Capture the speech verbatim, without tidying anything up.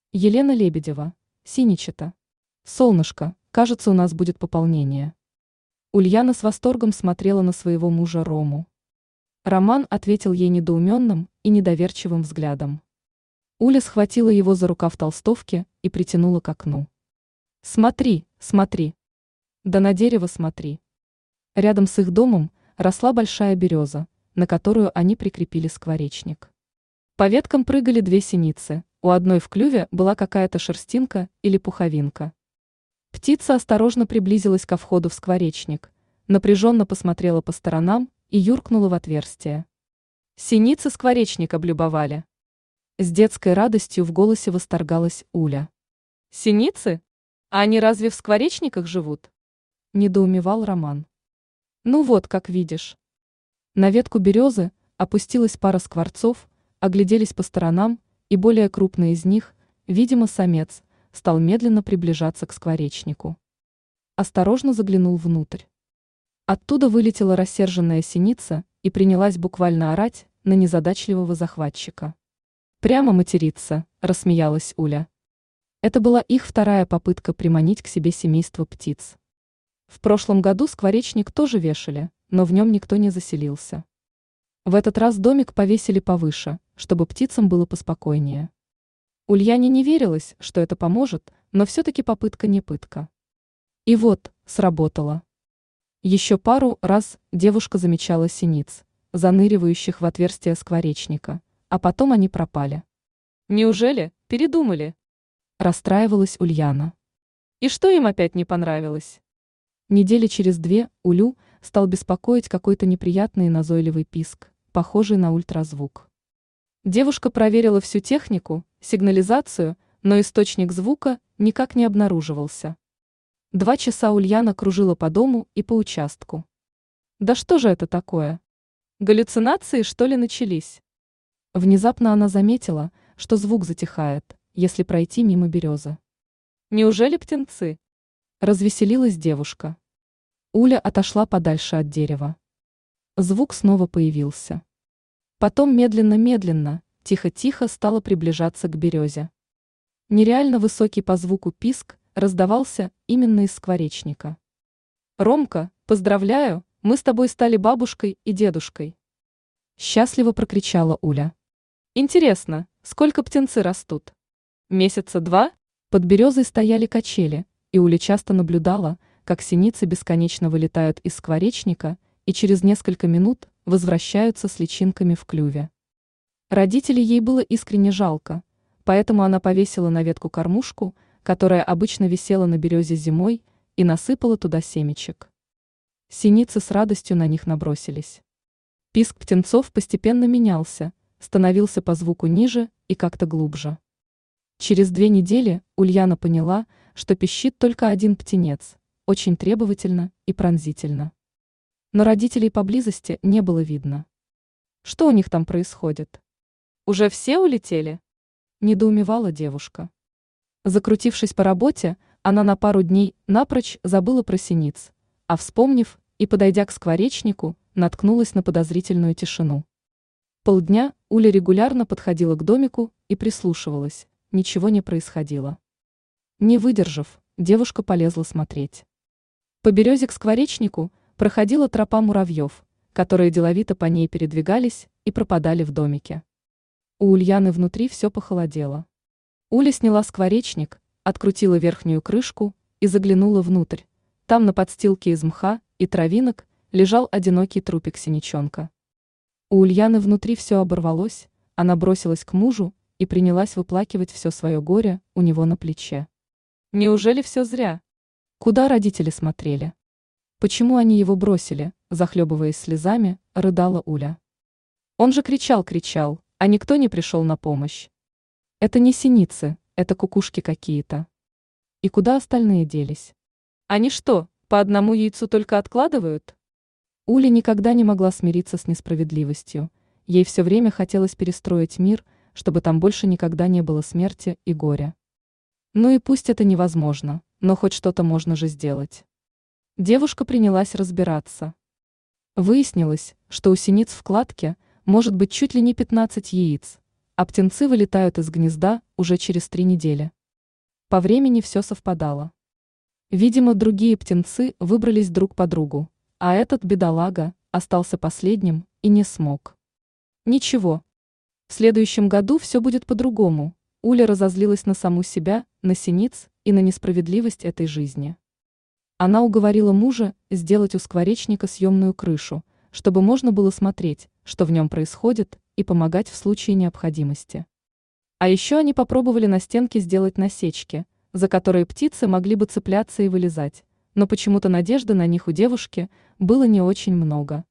Елена Лебедева, Синичета. Солнышко, кажется, у нас будет пополнение. Ульяна с восторгом смотрела на своего мужа Рому. Роман ответил ей недоуменным и недоверчивым взглядом. Уля схватила его за рукав толстовки и притянула к окну. «Смотри, смотри. Да на дерево смотри». Рядом с их домом росла большая береза, на которую они прикрепили скворечник. По веткам прыгали две синицы, у одной в клюве была какая-то шерстинка или пуховинка. Птица осторожно приблизилась ко входу в скворечник, напряженно посмотрела по сторонам и юркнула в отверстие. Синицы скворечник облюбовали. С детской радостью в голосе восторгалась Уля. «Синицы? А они разве в скворечниках живут?» – недоумевал Роман. «Ну вот, как видишь». На ветку березы опустилась пара скворцов, огляделись по сторонам, и более крупный из них, видимо, самец, стал медленно приближаться к скворечнику. Осторожно заглянул внутрь. Оттуда вылетела рассерженная синица и принялась буквально орать на незадачливого захватчика. «Прямо материться», – рассмеялась Уля. Это была их вторая попытка приманить к себе семейство птиц. В прошлом году скворечник тоже вешали, но в нем никто не заселился. В этот раз домик повесили повыше, чтобы птицам было поспокойнее. Ульяне не верилось, что это поможет, но все-таки попытка не пытка. И вот, сработало. Еще пару раз девушка замечала синиц, заныривающих в отверстие скворечника, а потом они пропали. «Неужели передумали?» – расстраивалась Ульяна. «И что им опять не понравилось?» Недели через две Улю стал беспокоить какой-то неприятный и назойливый писк, похожий на ультразвук. Девушка проверила всю технику, сигнализацию, но источник звука никак не обнаруживался. Два часа Ульяна кружила по дому и по участку. Да что же это такое? Галлюцинации, что ли, начались? Внезапно она заметила, что звук затихает, если пройти мимо березы. Неужели птенцы? Развеселилась девушка. Уля отошла подальше от дерева. Звук снова появился. Потом медленно-медленно, тихо-тихо стало приближаться к березе. Нереально высокий по звуку писк раздавался именно из скворечника. «Ромка, поздравляю, мы с тобой стали бабушкой и дедушкой!» Счастливо прокричала Уля. «Интересно, сколько птенцы растут? Месяца два?» Под березой стояли качели, и Уля часто наблюдала, как синицы бесконечно вылетают из скворечника и через несколько минут возвращаются с личинками в клюве. Родителей ей было искренне жалко, поэтому она повесила на ветку кормушку, которая обычно висела на березе зимой, и насыпала туда семечек. Синицы с радостью на них набросились. Писк птенцов постепенно менялся, становился по звуку ниже и как-то глубже. Через две недели Ульяна поняла, что пищит только один птенец, очень требовательно и пронзительно. Но родителей поблизости не было видно. Что у них там происходит? Уже все улетели? Недоумевала девушка. Закрутившись по работе, она на пару дней напрочь забыла про синиц, а вспомнив и подойдя к скворечнику, наткнулась на подозрительную тишину. Полдня Уля регулярно подходила к домику и прислушивалась, ничего не происходило. Не выдержав, девушка полезла смотреть. По березе к скворечнику проходила тропа муравьев, которые деловито по ней передвигались и пропадали в домике. У Ульяны внутри все похолодело. Уля сняла скворечник, открутила верхнюю крышку и заглянула внутрь. Там на подстилке из мха и травинок лежал одинокий трупик синичонка. У Ульяны внутри все оборвалось, она бросилась к мужу и принялась выплакивать все свое горе у него на плече. Неужели все зря? Куда родители смотрели? Почему они его бросили, захлебываясь слезами, рыдала Уля. Он же кричал-кричал, а никто не пришел на помощь. Это не синицы, это кукушки какие-то. И куда остальные делись? Они что, по одному яйцу только откладывают? Уля никогда не могла смириться с несправедливостью. Ей все время хотелось перестроить мир, чтобы там больше никогда не было смерти и горя. Ну и пусть это невозможно, но хоть что-то можно же сделать. Девушка принялась разбираться. Выяснилось, что у синиц в кладке может быть чуть ли не пятнадцать яиц, а птенцы вылетают из гнезда уже через три недели. По времени все совпадало. Видимо, другие птенцы выбрались друг по другу, а этот бедолага остался последним и не смог. Ничего. В следующем году все будет по-другому. Уля разозлилась на саму себя, на синиц и на несправедливость этой жизни. Она уговорила мужа сделать у скворечника съемную крышу, чтобы можно было смотреть, что в нем происходит, и помогать в случае необходимости. А еще они попробовали на стенке сделать насечки, за которые птицы могли бы цепляться и вылезать, но почему-то надежды на них у девушки было не очень много.